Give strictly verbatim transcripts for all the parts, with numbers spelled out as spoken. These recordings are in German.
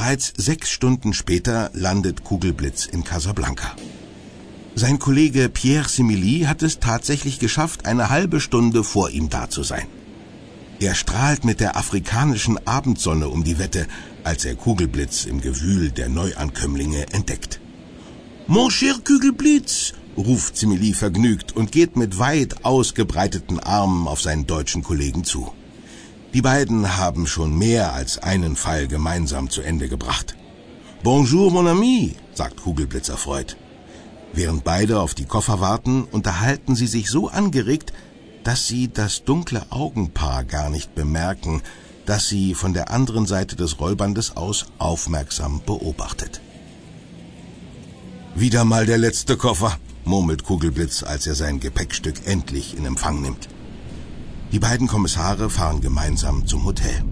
Bereits sechs Stunden später landet Kugelblitz in Casablanca. Sein Kollege Pierre Similly hat es tatsächlich geschafft, eine halbe Stunde vor ihm da zu sein. Er strahlt mit der afrikanischen Abendsonne um die Wette, als er Kugelblitz im Gewühl der Neuankömmlinge entdeckt. »Mon cher Kugelblitz«, ruft Similly vergnügt und geht mit weit ausgebreiteten Armen auf seinen deutschen Kollegen zu. Die beiden haben schon mehr als einen Fall gemeinsam zu Ende gebracht. »Bonjour, mon ami«, sagt Kugelblitz erfreut. Während beide auf die Koffer warten, unterhalten sie sich so angeregt, dass sie das dunkle Augenpaar gar nicht bemerken, das sie von der anderen Seite des Rollbandes aus aufmerksam beobachtet. »Wieder mal der letzte Koffer«, murmelt Kugelblitz, als er sein Gepäckstück endlich in Empfang nimmt. Die beiden Kommissare fahren gemeinsam zum Hotel.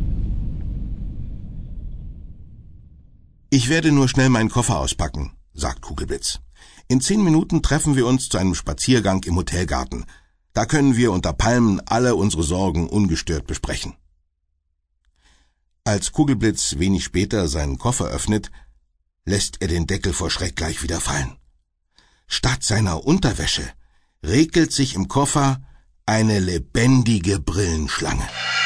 »Ich werde nur schnell meinen Koffer auspacken«, sagt Kugelblitz. »In zehn Minuten treffen wir uns zu einem Spaziergang im Hotelgarten. Da können wir unter Palmen alle unsere Sorgen ungestört besprechen.« Als Kugelblitz wenig später seinen Koffer öffnet, lässt er den Deckel vor Schreck gleich wieder fallen. Statt seiner Unterwäsche regelt sich im Koffer eine lebendige Brillenschlange.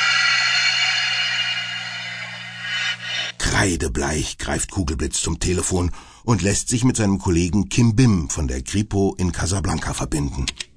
Kreidebleich greift Kugelblitz zum Telefon und lässt sich mit seinem Kollegen Kim Bim von der Kripo in Casablanca verbinden.